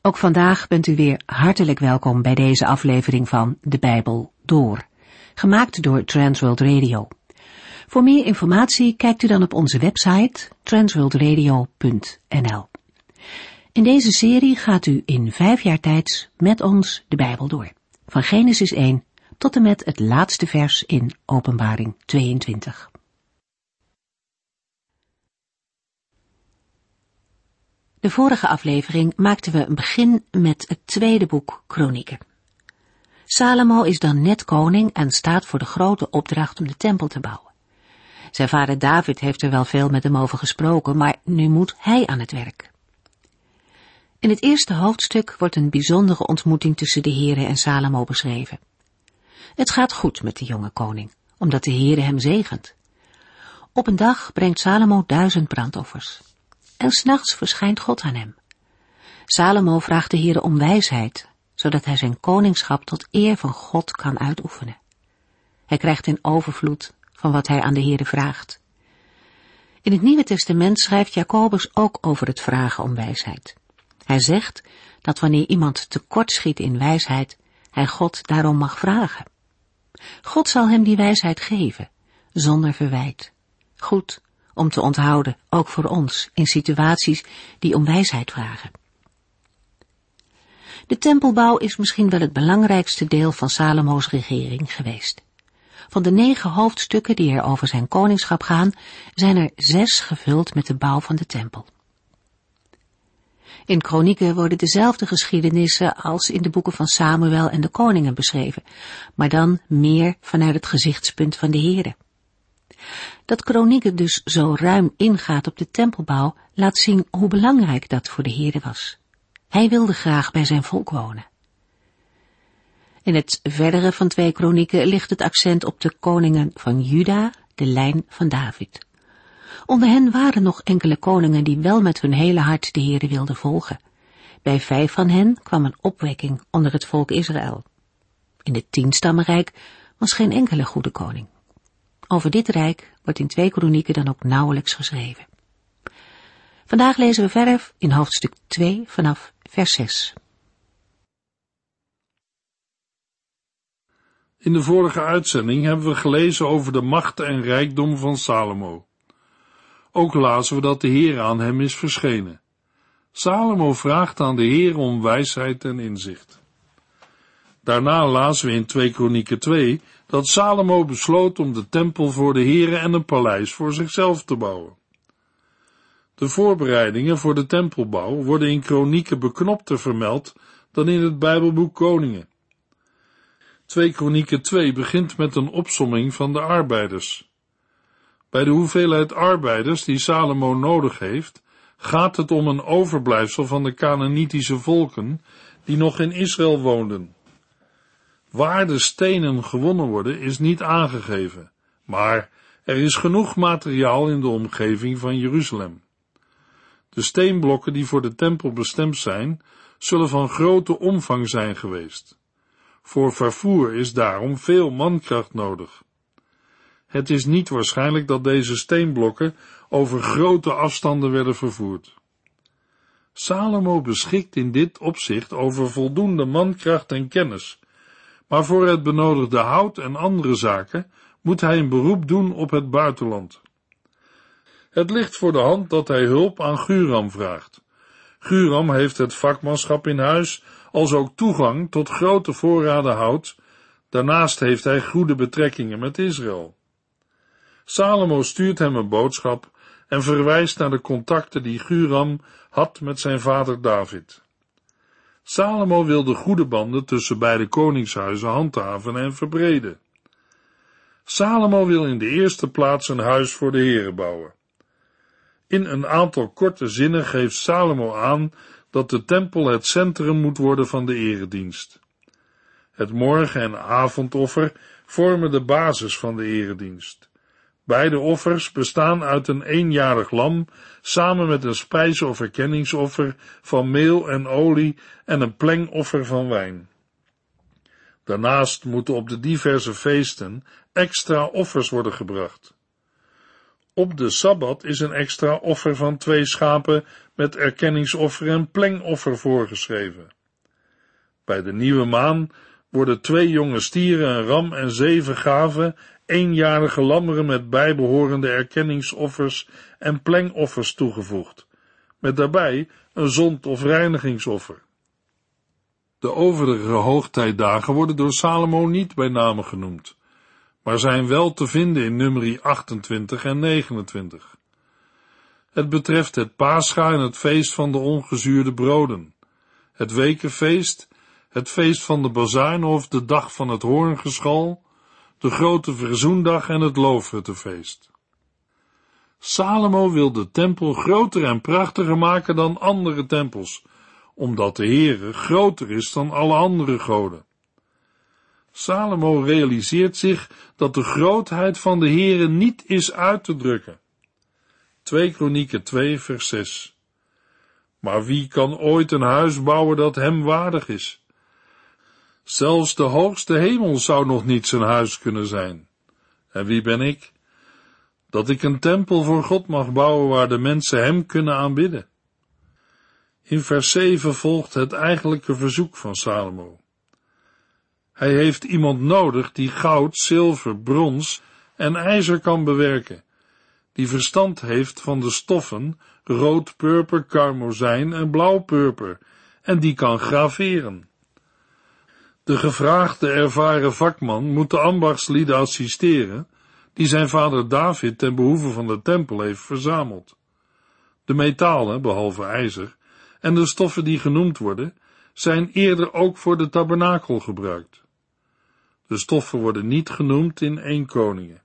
Ook vandaag bent u weer hartelijk welkom bij deze aflevering van De Bijbel Door, gemaakt door Transworld Radio. Voor meer informatie kijkt u dan op onze website transworldradio.nl. In deze serie gaat u in 5 jaar tijd met ons de Bijbel door, van Genesis 1 tot en met het laatste vers in Openbaring 22. De vorige aflevering maakten we een begin met het tweede boek Kronieken. Salomo is dan net koning en staat voor de grote opdracht om de tempel te bouwen. Zijn vader David heeft er wel veel met hem over gesproken, maar nu moet hij aan het werk. In het eerste hoofdstuk wordt een bijzondere ontmoeting tussen de Heere en Salomo beschreven. Het gaat goed met de jonge koning, omdat de Heere hem zegent. Op een dag brengt Salomo 1000 brandoffers. En 's nachts verschijnt God aan hem. Salomo vraagt de Heere om wijsheid, zodat hij zijn koningschap tot eer van God kan uitoefenen. Hij krijgt in overvloed van wat hij aan de Heere vraagt. In het Nieuwe Testament schrijft Jacobus ook over het vragen om wijsheid. Hij zegt dat wanneer iemand tekortschiet in wijsheid, hij God daarom mag vragen. God zal hem die wijsheid geven, zonder verwijt. Goed om te onthouden, ook voor ons, in situaties die om wijsheid vragen. De tempelbouw is misschien wel het belangrijkste deel van Salomo's regering geweest. Van de 9 hoofdstukken die er over zijn koningschap gaan, zijn er 6 gevuld met de bouw van de tempel. In Kronieken worden dezelfde geschiedenissen als in de boeken van Samuel en de koningen beschreven, maar dan meer vanuit het gezichtspunt van de Heere. Dat Kronieken dus zo ruim ingaat op de tempelbouw, laat zien hoe belangrijk dat voor de Heere was. Hij wilde graag bij zijn volk wonen. In het verdere van 2 Kronieken ligt het accent op de koningen van Juda, de lijn van David. Onder hen waren nog enkele koningen die wel met hun hele hart de Heere wilden volgen. Bij 5 van hen kwam een opwekking onder het volk Israël. In het 10-stammenrijk was geen enkele goede koning. Over dit rijk wordt in 2 Kronieken dan ook nauwelijks geschreven. Vandaag lezen we verder in hoofdstuk 2 vanaf vers 6. In de vorige uitzending hebben we gelezen over de macht en rijkdom van Salomo. Ook lazen we dat de Heer aan hem is verschenen. Salomo vraagt aan de Heer om wijsheid en inzicht. Daarna lazen we in 2 Kronieken 2 dat Salomo besloot om de tempel voor de Heere en een paleis voor zichzelf te bouwen. De voorbereidingen voor de tempelbouw worden in Kronieken beknopter vermeld dan in het Bijbelboek Koningen. 2 Kronieken 2 begint met een opsomming van de arbeiders. Bij de hoeveelheid arbeiders die Salomo nodig heeft, gaat het om een overblijfsel van de Kanaanitische volken die nog in Israël woonden. Waar de stenen gewonnen worden is niet aangegeven, maar er is genoeg materiaal in de omgeving van Jeruzalem. De steenblokken die voor de tempel bestemd zijn, zullen van grote omvang zijn geweest. Voor vervoer is daarom veel mankracht nodig. Het is niet waarschijnlijk dat deze steenblokken over grote afstanden werden vervoerd. Salomo beschikt in dit opzicht over voldoende mankracht en kennis, maar voor het benodigde hout en andere zaken moet hij een beroep doen op het buitenland. Het ligt voor de hand dat hij hulp aan Guram vraagt. Guram heeft het vakmanschap in huis, als ook toegang tot grote voorraden hout. Daarnaast heeft hij goede betrekkingen met Israël. Salomo stuurt hem een boodschap en verwijst naar de contacten die Guram had met zijn vader David. Salomo wil de goede banden tussen beide koningshuizen handhaven en verbreden. Salomo wil in de eerste plaats een huis voor de Heere bouwen. In een aantal korte zinnen geeft Salomo aan dat de tempel het centrum moet worden van de eredienst. Het morgen- en avondoffer vormen de basis van de eredienst. Beide offers bestaan uit een eenjarig lam, samen met een spijze- of erkenningsoffer van meel en olie en een plengoffer van wijn. Daarnaast moeten op de diverse feesten extra offers worden gebracht. Op de Sabbat is een extra offer van 2 schapen met erkenningsoffer en plengoffer voorgeschreven. Bij de nieuwe maan worden 2 jonge stieren, een ram en 7 gave, 1-jarige lammeren met bijbehorende erkenningsoffers en plengoffers toegevoegd, met daarbij een zond- of reinigingsoffer. De overige hoogtijdagen worden door Salomo niet bij name genoemd, maar zijn wel te vinden in Numeri 28 en 29. Het betreft het Pascha en het feest van de ongezuurde broden, het wekenfeest, het feest van de bazuinen of de dag van het hoorngeschal, de grote verzoendag en het loofhuttenfeest. Salomo wil de tempel groter en prachtiger maken dan andere tempels, omdat de Heere groter is dan alle andere goden. Salomo realiseert zich dat de grootheid van de Heere niet is uit te drukken. 2 Kronieken 2 vers 6. Maar wie kan ooit een huis bouwen dat hem waardig is? Zelfs de hoogste hemel zou nog niet zijn huis kunnen zijn. En wie ben ik? Dat ik een tempel voor God mag bouwen waar de mensen hem kunnen aanbidden. In vers 7 volgt het eigenlijke verzoek van Salomo. Hij heeft iemand nodig die goud, zilver, brons en ijzer kan bewerken, die verstand heeft van de stoffen rood, purper, karmozijn en blauw-purper, en die kan graveren. De gevraagde ervaren vakman moet de ambachtslieden assisteren, die zijn vader David ten behoeve van de tempel heeft verzameld. De metalen, behalve ijzer, en de stoffen die genoemd worden, zijn eerder ook voor de tabernakel gebruikt. De stoffen worden niet genoemd in 1 Koningen.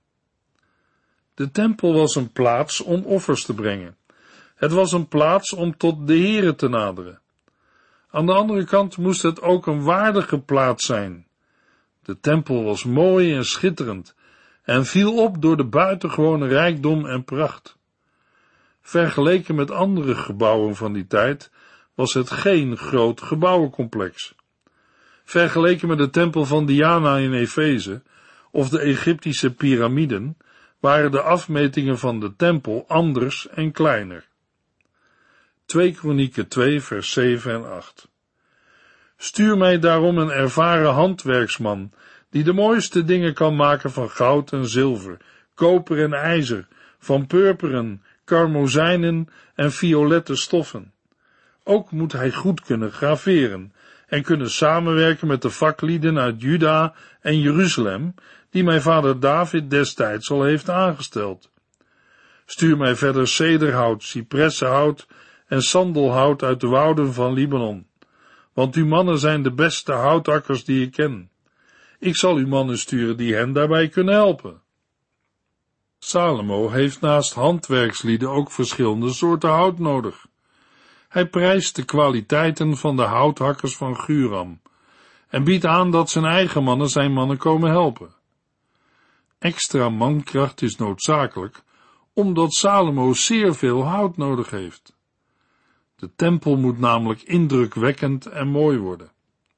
De tempel was een plaats om offers te brengen. Het was een plaats om tot de Heere te naderen. Aan de andere kant moest het ook een waardige plaats zijn. De tempel was mooi en schitterend en viel op door de buitengewone rijkdom en pracht. Vergeleken met andere gebouwen van die tijd was het geen groot gebouwencomplex. Vergeleken met de tempel van Diana in Efeze of de Egyptische piramiden waren de afmetingen van de tempel anders en kleiner. 2 Kronieken 2 vers 7 en 8. Stuur mij daarom een ervaren handwerksman, die de mooiste dingen kan maken van goud en zilver, koper en ijzer, van purperen, karmozijnen en violette stoffen. Ook moet hij goed kunnen graveren en kunnen samenwerken met de vaklieden uit Juda en Jeruzalem, die mijn vader David destijds al heeft aangesteld. Stuur mij verder cederhout, cipressenhout en sandelhout uit de wouden van Libanon, want uw mannen zijn de beste houtakkers die ik ken. Ik zal uw mannen sturen die hen daarbij kunnen helpen. Salomo heeft naast handwerkslieden ook verschillende soorten hout nodig. Hij prijst de kwaliteiten van de houthakkers van Guram en biedt aan dat zijn eigen mannen zijn mannen komen helpen. Extra mankracht is noodzakelijk, omdat Salomo zeer veel hout nodig heeft. De tempel moet namelijk indrukwekkend en mooi worden.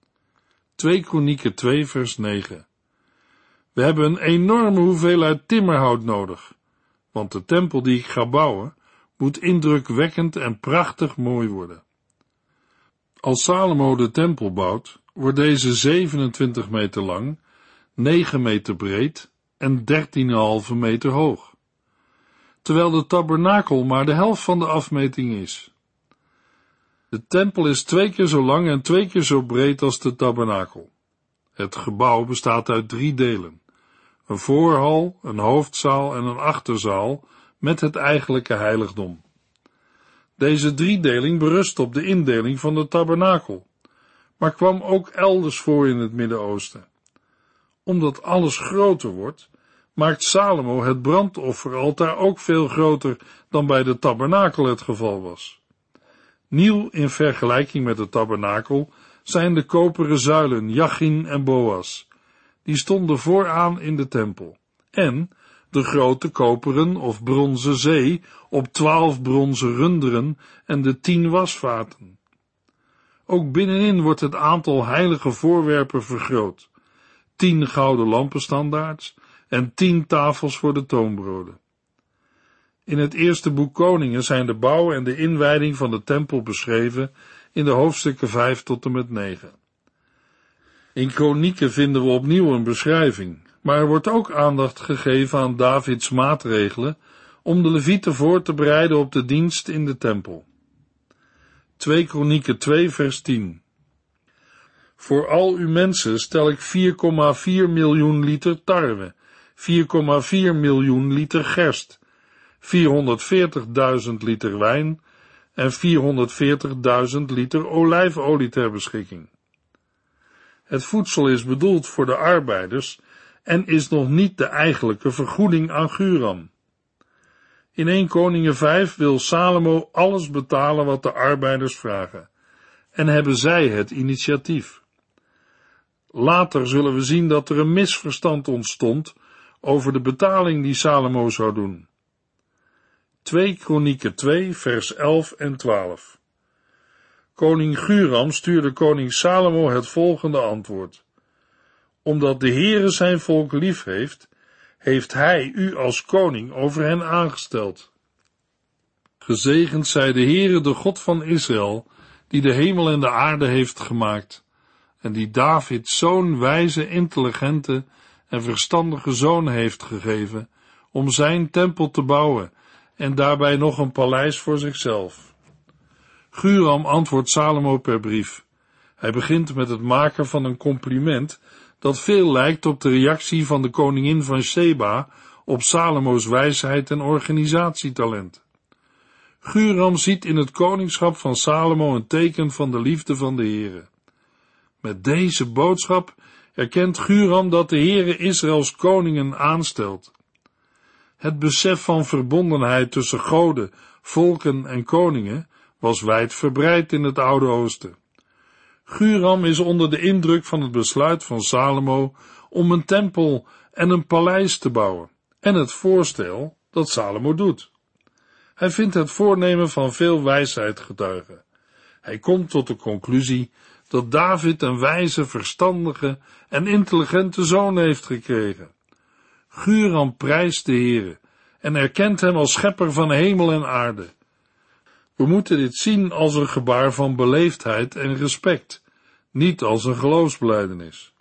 2 Kronieken 2 vers 9. We hebben een enorme hoeveelheid timmerhout nodig, want de tempel die ik ga bouwen, moet indrukwekkend en prachtig mooi worden. Als Salomo de tempel bouwt, wordt deze 27 meter lang, 9 meter breed en 13,5 meter hoog, terwijl de tabernakel maar de helft van de afmeting is. De tempel is 2 keer zo lang en 2 keer zo breed als de tabernakel. Het gebouw bestaat uit 3 delen, een voorhal, een hoofdzaal en een achterzaal met het eigenlijke heiligdom. Deze driedeling berust op de indeling van de tabernakel, maar kwam ook elders voor in het Midden-Oosten. Omdat alles groter wordt, maakt Salomo het brandofferaltaar ook veel groter dan bij de tabernakel het geval was. Nieuw in vergelijking met de tabernakel zijn de koperen zuilen Jachin en Boas. Die stonden vooraan in de tempel. En de grote koperen of bronzen zee op 12 bronzen runderen en de 10 wasvaten. Ook binnenin wordt het aantal heilige voorwerpen vergroot. 10 gouden lampenstandaards en 10 tafels voor de toonbroden. In het eerste boek Koningen zijn de bouw en de inwijding van de tempel beschreven in de hoofdstukken 5 tot en met 9. In Kronieken vinden we opnieuw een beschrijving, maar er wordt ook aandacht gegeven aan Davids maatregelen om de Levieten voor te bereiden op de dienst in de tempel. 2 Kronieken 2 vers 10. Voor al uw mensen stel ik 4,4 miljoen liter tarwe, 4,4 miljoen liter gerst, 440.000 liter wijn en 440.000 liter olijfolie ter beschikking. Het voedsel is bedoeld voor de arbeiders en is nog niet de eigenlijke vergoeding aan Huram. In 1 Koningen 5 wil Salomo alles betalen wat de arbeiders vragen, en hebben zij het initiatief. Later zullen we zien dat er een misverstand ontstond over de betaling die Salomo zou doen. 2 Kronieken 2 vers 11 en 12. Koning Huram stuurde koning Salomo het volgende antwoord: Omdat de Heere zijn volk lief heeft, heeft hij u als koning over hen aangesteld. Gezegend zij de Heere, de God van Israël, die de hemel en de aarde heeft gemaakt, en die David zo'n wijze, intelligente en verstandige zoon heeft gegeven, om zijn tempel te bouwen, en daarbij nog een paleis voor zichzelf. Huram antwoordt Salomo per brief. Hij begint met het maken van een compliment dat veel lijkt op de reactie van de koningin van Sheba op Salomo's wijsheid en organisatietalent. Huram ziet in het koningschap van Salomo een teken van de liefde van de Heere. Met deze boodschap erkent Huram dat de Heere Israëls koningen aanstelt. Het besef van verbondenheid tussen goden, volken en koningen was wijd verbreid in het Oude Oosten. Huram is onder de indruk van het besluit van Salomo om een tempel en een paleis te bouwen, en het voorstel dat Salomo doet. Hij vindt het voornemen van veel wijsheid getuigen. Hij komt tot de conclusie dat David een wijze, verstandige en intelligente zoon heeft gekregen. Huram prijst de Heere en erkent hem als schepper van hemel en aarde. We moeten dit zien als een gebaar van beleefdheid en respect, niet als een geloofsbelijdenis.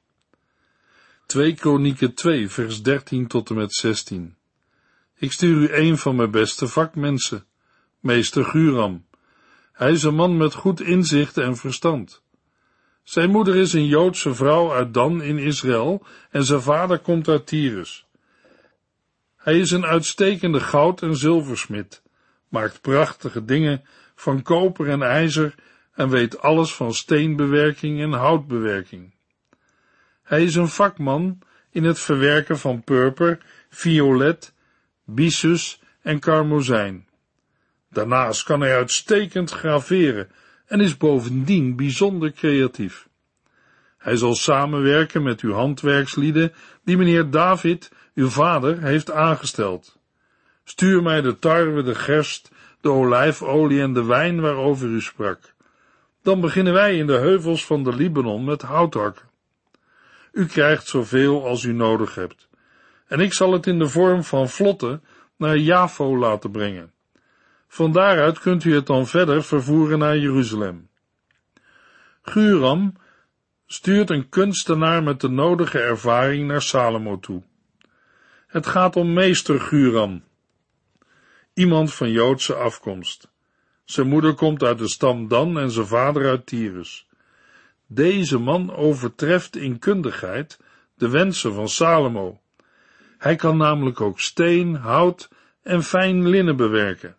2 Kronieken 2 vers 13 tot en met 16. Ik stuur u een van mijn beste vakmensen, meester Huram. Hij is een man met goed inzicht en verstand. Zijn moeder is een Joodse vrouw uit Dan in Israël en zijn vader komt uit Tyrus. Hij is een uitstekende goud- en zilversmid, maakt prachtige dingen van koper en ijzer en weet alles van steenbewerking en houtbewerking. Hij is een vakman in het verwerken van purper, violet, byssus en karmozijn. Daarnaast kan hij uitstekend graveren en is bovendien bijzonder creatief. Hij zal samenwerken met uw handwerkslieden die meneer David, uw vader, heeft aangesteld. Stuur mij de tarwe, de gerst, de olijfolie en de wijn waarover u sprak. Dan beginnen wij in de heuvels van de Libanon met houthakken. U krijgt zoveel als u nodig hebt, en ik zal het in de vorm van vlotten naar Jafo laten brengen. Van daaruit kunt u het dan verder vervoeren naar Jeruzalem. Huram stuurt een kunstenaar met de nodige ervaring naar Salomo toe. Het gaat om meester Huram, iemand van Joodse afkomst. Zijn moeder komt uit de stam Dan en zijn vader uit Tyrus. Deze man overtreft in kundigheid de wensen van Salomo. Hij kan namelijk ook steen, hout en fijn linnen bewerken.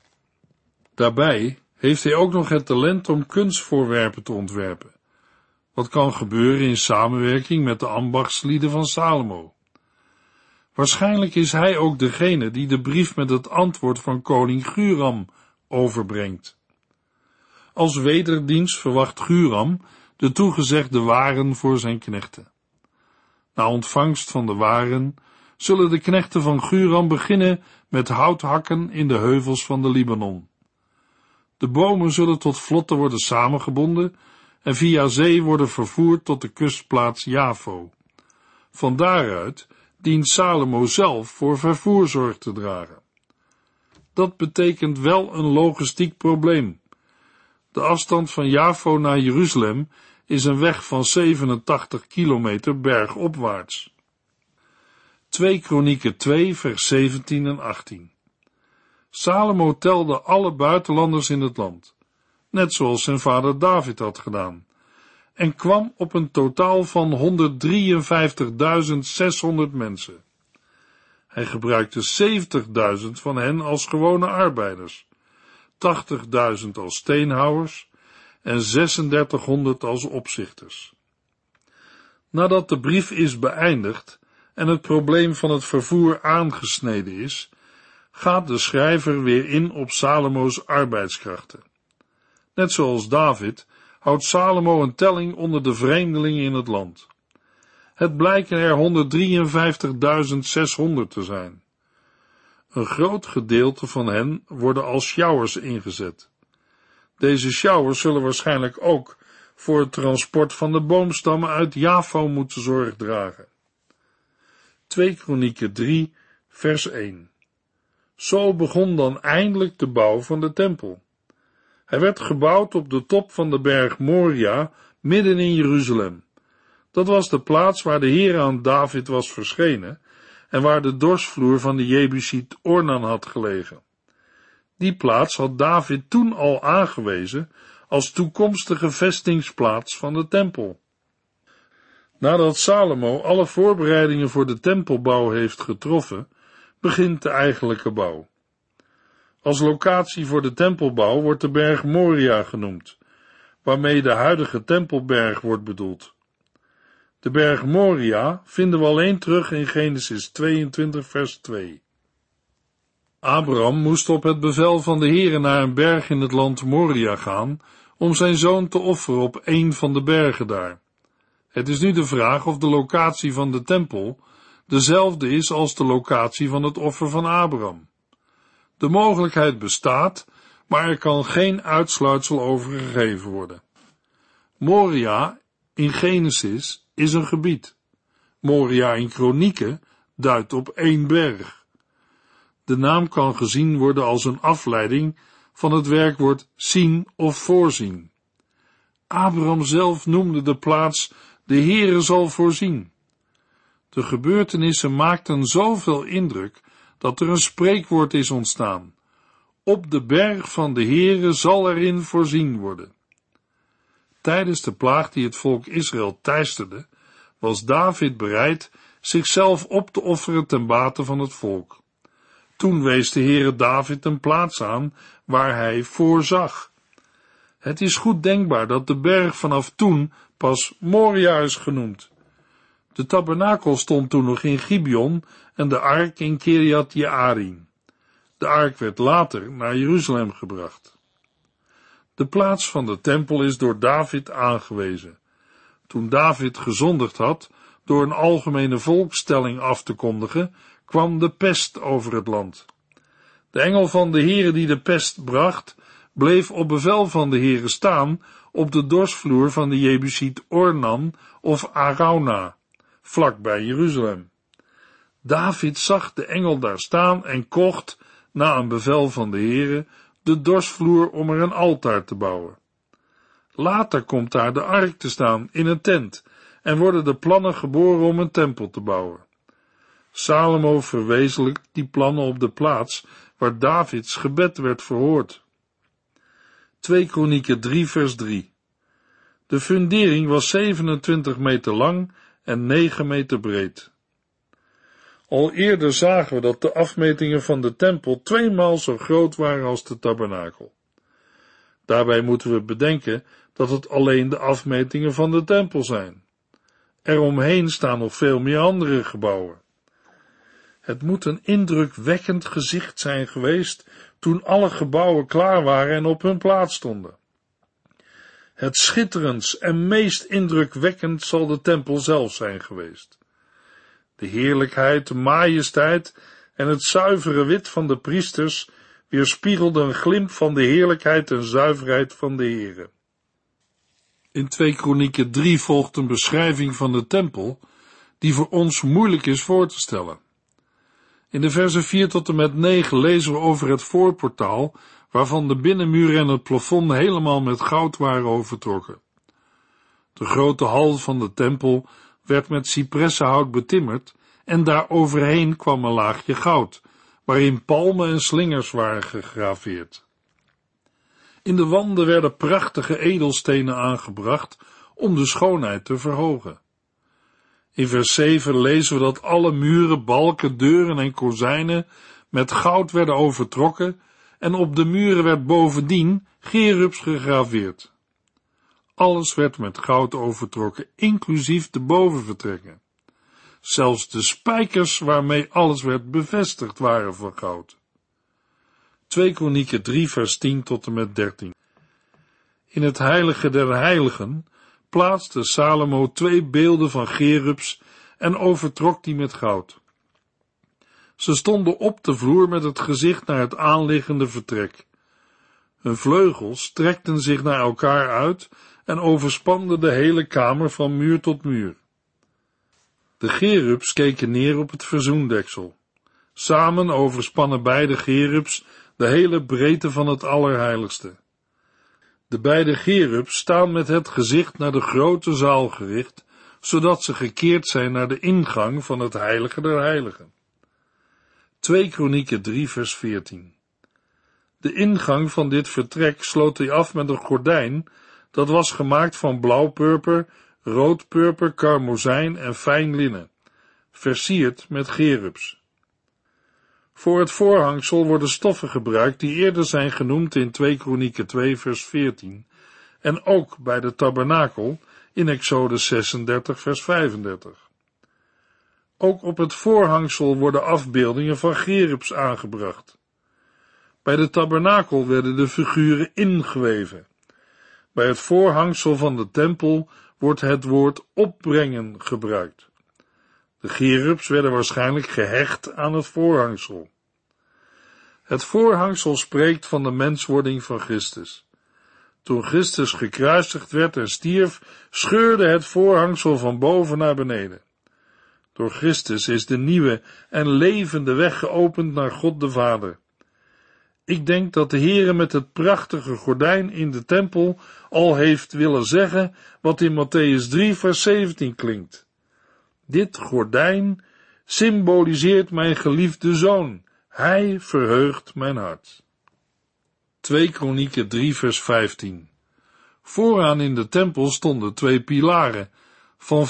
Daarbij heeft hij ook nog het talent om kunstvoorwerpen te ontwerpen, wat kan gebeuren in samenwerking met de ambachtslieden van Salomo. Waarschijnlijk is hij ook degene die de brief met het antwoord van koning Huram overbrengt. Als wederdienst verwacht Huram de toegezegde waren voor zijn knechten. Na ontvangst van de waren zullen de knechten van Huram beginnen met houthakken in de heuvels van de Libanon. De bomen zullen tot vlotten worden samengebonden en via zee worden vervoerd tot de kustplaats Jafo. Van daaruit dient Salomo zelf voor vervoer zorg te dragen. Dat betekent wel een logistiek probleem. De afstand van Jafo naar Jeruzalem is een weg van 87 kilometer bergopwaarts. 2 Kronieken 2 vers 17 en 18. Salomo telde alle buitenlanders in het land, net zoals zijn vader David had gedaan, en kwam op een totaal van 153.600 mensen. Hij gebruikte 70.000 van hen als gewone arbeiders, 80.000 als steenhouwers en 3600 als opzichters. Nadat de brief is beëindigd en het probleem van het vervoer aangesneden is, gaat de schrijver weer in op Salomo's arbeidskrachten. Net zoals David houdt Salomo een telling onder de vreemdelingen in het land. Het blijken er 153.600 te zijn. Een groot gedeelte van hen worden als sjouwers ingezet. Deze sjouwers zullen waarschijnlijk ook voor het transport van de boomstammen uit Jafo moeten zorg dragen. 2 Kronieken 3 vers 1. Zo begon dan eindelijk de bouw van de tempel. Hij werd gebouwd op de top van de berg Moria, midden in Jeruzalem. Dat was de plaats waar de Heer aan David was verschenen en waar de dorsvloer van de Jebusiet Ornan had gelegen. Die plaats had David toen al aangewezen als toekomstige vestingsplaats van de tempel. Nadat Salomo alle voorbereidingen voor de tempelbouw heeft getroffen, begint de eigenlijke bouw. Als locatie voor de tempelbouw wordt de berg Moria genoemd, waarmee de huidige tempelberg wordt bedoeld. De berg Moria vinden we alleen terug in Genesis 22 vers 2. Abraham moest op het bevel van de Heere naar een berg in het land Moria gaan, om zijn zoon te offeren op een van de bergen daar. Het is nu de vraag of de locatie van de tempel dezelfde is als de locatie van het offer van Abraham. De mogelijkheid bestaat, maar er kan geen uitsluitsel over gegeven worden. Moria in Genesis is een gebied. Moria in Kronieken duidt op één berg. De naam kan gezien worden als een afleiding van het werkwoord zien of voorzien. Abraham zelf noemde de plaats de Heere zal voorzien. De gebeurtenissen maakten zoveel indruk dat er een spreekwoord is ontstaan. Op de berg van de Heere zal erin voorzien worden. Tijdens de plaag die het volk Israël teisterde, was David bereid zichzelf op te offeren ten bate van het volk. Toen wees de Heere David een plaats aan waar hij voorzag. Het is goed denkbaar dat de berg vanaf toen pas Moria is genoemd. De tabernakel stond toen nog in Gibeon en de ark in Kiriat Jearim. De ark werd later naar Jeruzalem gebracht. De plaats van de tempel is door David aangewezen. Toen David gezondigd had door een algemene volkstelling af te kondigen, kwam de pest over het land. De engel van de Heere die de pest bracht, bleef op bevel van de Heere staan op de dorsvloer van de Jebusiet Ornan of Arauna, vlak bij Jeruzalem. David zag de engel daar staan en kocht, na een bevel van de Heere, de dorsvloer om er een altaar te bouwen. Later komt daar de ark te staan in een tent en worden de plannen geboren om een tempel te bouwen. Salomo verwezenlijkt die plannen op de plaats waar Davids gebed werd verhoord. 2 Kronieken 3 vers 3. De fundering was 27 meter lang en 9 meter breed. Al eerder zagen we dat de afmetingen van de tempel 2 maal zo groot waren als de tabernakel. Daarbij moeten we bedenken dat het alleen de afmetingen van de tempel zijn. Eromheen staan nog veel meer andere gebouwen. Het moet een indrukwekkend gezicht zijn geweest toen alle gebouwen klaar waren en op hun plaats stonden. Het schitterendst en meest indrukwekkend zal de tempel zelf zijn geweest. De heerlijkheid, de majesteit en het zuivere wit van de priesters weerspiegelden een glimp van de heerlijkheid en zuiverheid van de Heere. In 2 Kronieken 3 volgt een beschrijving van de tempel die voor ons moeilijk is voor te stellen. In de versen 4 tot en met 9 lezen we over het voorportaal, waarvan de binnenmuur en het plafond helemaal met goud waren overtrokken. De grote hal van de tempel werd met cipressenhout betimmerd en daar overheen kwam een laagje goud, waarin palmen en slingers waren gegraveerd. In de wanden werden prachtige edelstenen aangebracht om de schoonheid te verhogen. In vers 7 lezen we dat alle muren, balken, deuren en kozijnen met goud werden overtrokken en op de muren werd bovendien gerubs gegraveerd. Alles werd met goud overtrokken, inclusief de bovenvertrekken. Zelfs de spijkers waarmee alles werd bevestigd waren van goud. 2 Kronieken 3 vers 10 tot en met 13. In het heilige der heiligen plaatste Salomo 2 beelden van gerubs en overtrok die met goud. Ze stonden op de vloer met het gezicht naar het aanliggende vertrek. Hun vleugels strekten zich naar elkaar uit en overspanden de hele kamer van muur tot muur. De gerubs keken neer op het verzoendeksel. Samen overspannen beide gerubs de hele breedte van het Allerheiligste. De beide gerubs staan met het gezicht naar de grote zaal gericht, zodat ze gekeerd zijn naar de ingang van het heilige der heiligen. 2 Kronieken 3 vers 14. De ingang van dit vertrek sloot hij af met een gordijn, dat was gemaakt van blauwpurper, roodpurper, karmozijn en fijn linnen, versierd met gerubs. Voor het voorhangsel worden stoffen gebruikt die eerder zijn genoemd in 2 Kronieken 2 vers 14 en ook bij de tabernakel in Exodus 36 vers 35. Ook op het voorhangsel worden afbeeldingen van gerubs aangebracht. Bij de tabernakel werden de figuren ingeweven. Bij het voorhangsel van de tempel wordt het woord opbrengen gebruikt. De gerubs werden waarschijnlijk gehecht aan het voorhangsel. Het voorhangsel spreekt van de menswording van Christus. Toen Christus gekruisigd werd en stierf, scheurde het voorhangsel van boven naar beneden. Door Christus is de nieuwe en levende weg geopend naar God de Vader. Ik denk dat de Heere met het prachtige gordijn in de tempel al heeft willen zeggen wat in Mattheüs 3 vers 17 klinkt. Dit gordijn symboliseert mijn geliefde Zoon. Hij verheugt mijn hart. 2 Kronieken 3 vers 15. Vooraan in de tempel stonden 2 pilaren van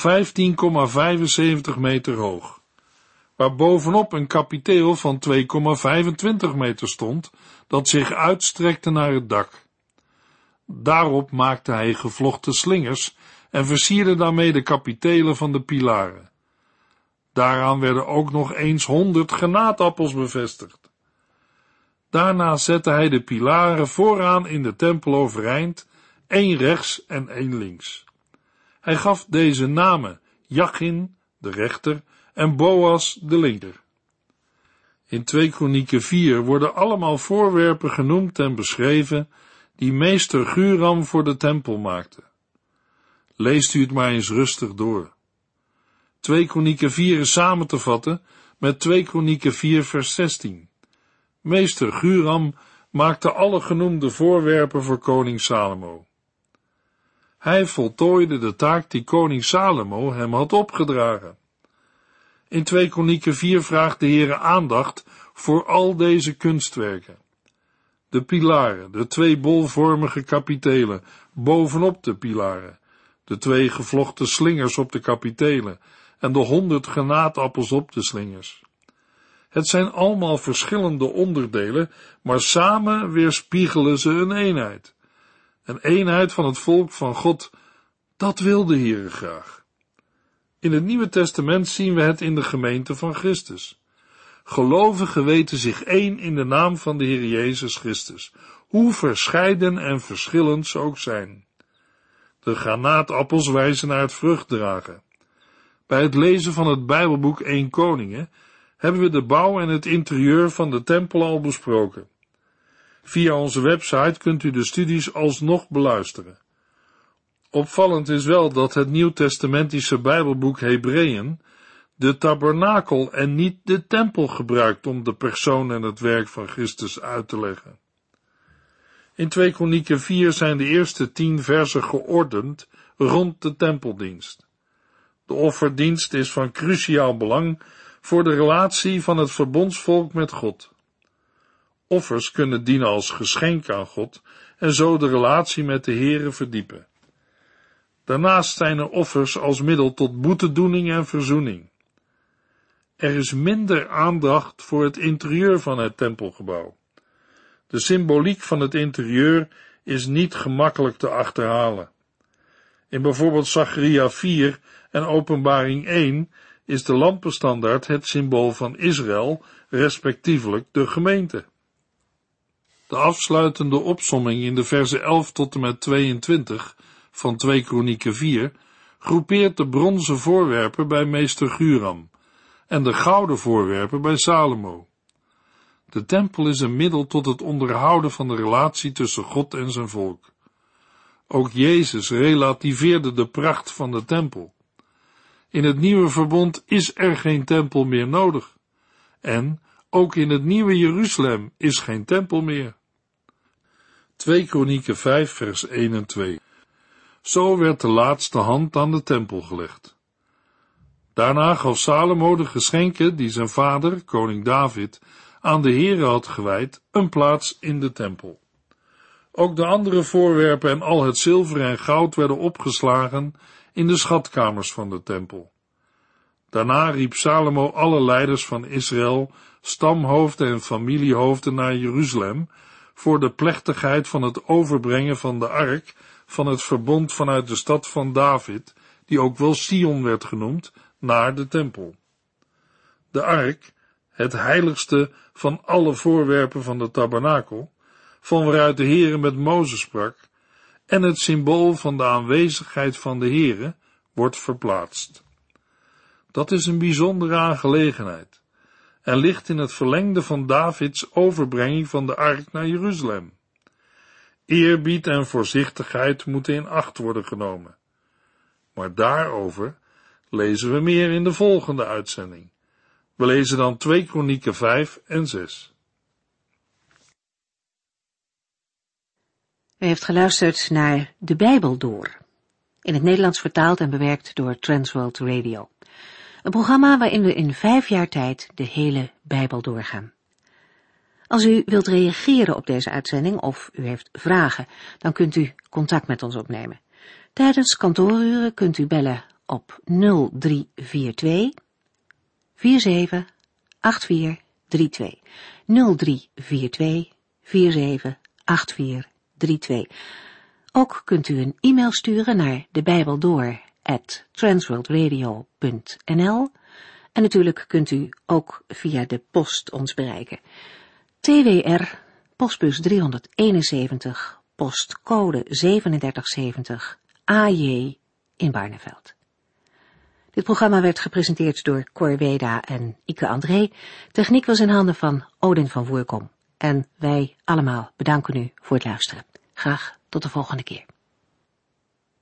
15,75 meter hoog, waar bovenop een kapiteel van 2,25 meter stond, dat zich uitstrekte naar het dak. Daarop maakte hij gevlochten slingers en versierde daarmee de kapitelen van de pilaren. Daaraan werden ook nog eens 100 granaatappels bevestigd. Daarna zette hij de pilaren vooraan in de tempel overeind, 1 rechts en 1 links. Hij gaf deze namen Jachin, de rechter, en Boas, de linker. In 2 Kronieken 4 worden allemaal voorwerpen genoemd en beschreven die meester Guram voor de tempel maakte. Leest u het maar eens rustig door. 2 Kronieken 4 is samen te vatten met 2 Kronieken 4 vers 16. Meester Guram maakte alle genoemde voorwerpen voor koning Salomo. Hij voltooide de taak die koning Salomo hem had opgedragen. In 2 Kronieken 4 vraagt de Heere aandacht voor al deze kunstwerken. De pilaren, de 2 bolvormige kapitelen bovenop de pilaren, de 2 gevlochten slingers op de kapitelen en de 100 granaatappels op de slingers. Het zijn allemaal verschillende onderdelen, maar samen weerspiegelen ze een eenheid. Een eenheid van het volk van God, dat wil de Heere graag. In het Nieuwe Testament zien we het in de gemeente van Christus. Gelovigen weten zich één in de naam van de Heer Jezus Christus, hoe verscheiden en verschillend ze ook zijn. De granaatappels wijzen naar het vruchtdragen. Bij het lezen van het Bijbelboek 1 Koningen hebben we de bouw en het interieur van de tempel al besproken. Via onze website kunt u de studies alsnog beluisteren. Opvallend is wel dat het Nieuwtestamentische Bijbelboek Hebreeën de tabernakel en niet de tempel gebruikt om de persoon en het werk van Christus uit te leggen. In 2 Kronieken 4 zijn de eerste 10 versen geordend rond de tempeldienst. De offerdienst is van cruciaal belang voor de relatie van het verbondsvolk met God. Offers kunnen dienen als geschenk aan God en zo de relatie met de Heere verdiepen. Daarnaast zijn er offers als middel tot boetedoening en verzoening. Er is minder aandacht voor het interieur van het tempelgebouw. De symboliek van het interieur is niet gemakkelijk te achterhalen. In bijvoorbeeld Zacharia 4 en Openbaring 1 is de lampenstandaard het symbool van Israël, respectievelijk de gemeente. De afsluitende opsomming in de versen 11 tot en met 22 van 2 Kronieken 4 groepeert de bronzen voorwerpen bij meester Huram en de gouden voorwerpen bij Salomo. De tempel is een middel tot het onderhouden van de relatie tussen God en zijn volk. Ook Jezus relativeerde de pracht van de tempel. In het nieuwe verbond is er geen tempel meer nodig. En ook in het nieuwe Jeruzalem is geen tempel meer. 2 Kronieken 5 vers 1 en 2. Zo werd de laatste hand aan de tempel gelegd. Daarna gaf Salomo de geschenken die zijn vader, koning David, aan de Heere had gewijd, een plaats in de tempel. Ook de andere voorwerpen en al het zilver en goud werden opgeslagen in de schatkamers van de tempel. Daarna riep Salomo alle leiders van Israël, stamhoofden en familiehoofden naar Jeruzalem, voor de plechtigheid van het overbrengen van de ark van het verbond vanuit de stad van David, die ook wel Sion werd genoemd, naar de tempel. De ark, het heiligste van alle voorwerpen van de tabernakel, van waaruit de Heere met Mozes sprak, en het symbool van de aanwezigheid van de Heere, wordt verplaatst. Dat is een bijzondere aangelegenheid en ligt in het verlengde van Davids overbrenging van de ark naar Jeruzalem. Eerbied en voorzichtigheid moeten in acht worden genomen. Maar daarover lezen we meer in de volgende uitzending. We lezen dan 2 Kronieken 5 en 6. U heeft geluisterd naar De Bijbel Door, in het Nederlands vertaald en bewerkt door Transworld Radio. Een programma waarin we in 5 jaar tijd de hele Bijbel doorgaan. Als u wilt reageren op deze uitzending of u heeft vragen, dan kunt u contact met ons opnemen. Tijdens kantooruren kunt u bellen op 0342 478432. 0342 478432. Ook kunt u een e-mail sturen naar debijbeldoor@transworldradio.nl en natuurlijk kunt u ook via de post ons bereiken. TWR, postbus 371, postcode 3770, AJ in Barneveld. Dit programma werd gepresenteerd door Cor Weda en Ike André. Techniek was in handen van Odin van Voerkom. En wij allemaal bedanken u voor het luisteren. Graag tot de volgende keer.